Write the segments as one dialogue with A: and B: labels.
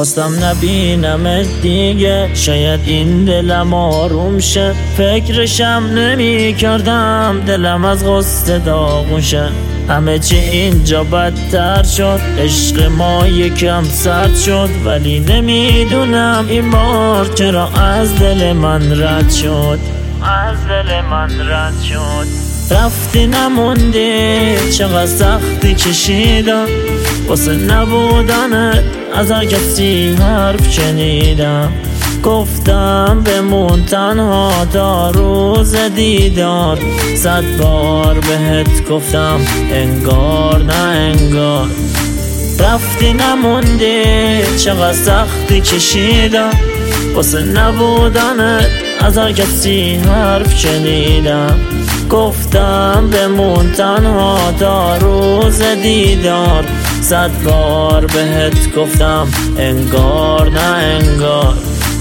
A: خواستم نبینم دیگه، شاید این دلم آروم شه. فکرشم نمی کردم دلم از غصه داغون شه. همه چی اینجا بدتر شد، عشق ما یکم سرد شد، ولی نمیدونم این بار چرا از دل من رد شد. از دل من رد شد. رفتی نموندی، چقدر سختی کشیدم واسه نبودنت، از هر کسی حرف شنیدم. گفتم بمون تنها تا روز دیدار، 100 بار بهت گفتم انگار نه انگار. رفتی نموندی، چقدر سختی کشیدم واسه نبودنت، از هر کسی حرف شنیدم. گفتم بمون تنها تا روز دیدار، 100 بار بهت گفتم انگار نه انگار.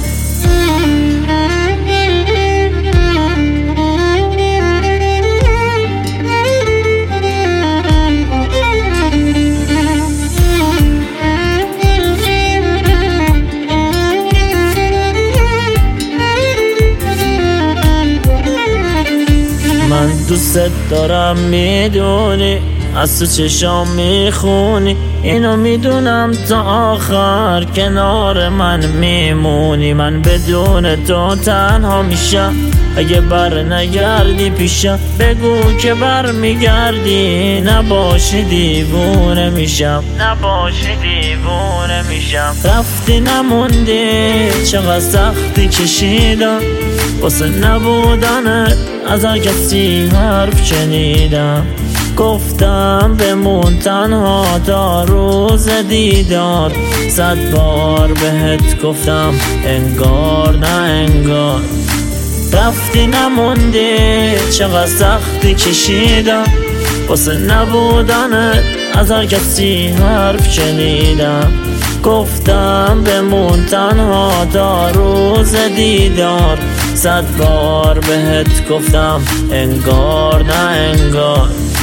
A: من دوست دارم میدونی، از تو چشام میخونی، اینو میدونم تا آخر کنار من میمونی. من بدون تو تنها میشم، اگه بر نگردی پیشم بگو که بر میگردی، نباشی دیوونه میشم، نباشی دیوونه میشم. رفتی نموندی، چقدر سختی کشیدم واسه نبودنت، از هر کسی حرف شنیدم. گفتم بمون تنها تا روز دیدار، 100 بار بهت گفتم انگار نه انگار. رفتی نموندی، چقدر سختی کشیدم واسه نبودنت، از هر کسی حرف شنیدم. گفتم بمون تنها تا روز دیدار، 100 بار بهت گفتم انگار نه انگار.